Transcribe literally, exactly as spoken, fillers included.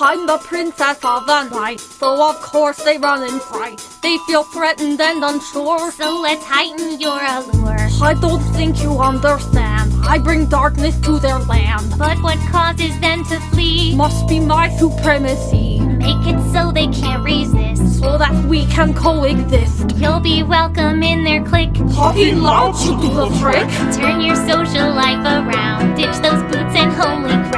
I'm the princess of the night, so of course they run in fright. They feel threatened and unsure, So let's heighten your allure. I don't think you understand. I bring darkness to their land. But what causes them to flee? Must be my supremacy, Make it so they can't resist. so that we can coexist. You'll be welcome in their clique. Talking loud should do the trick. Turn your social life around. Ditch those boots and homely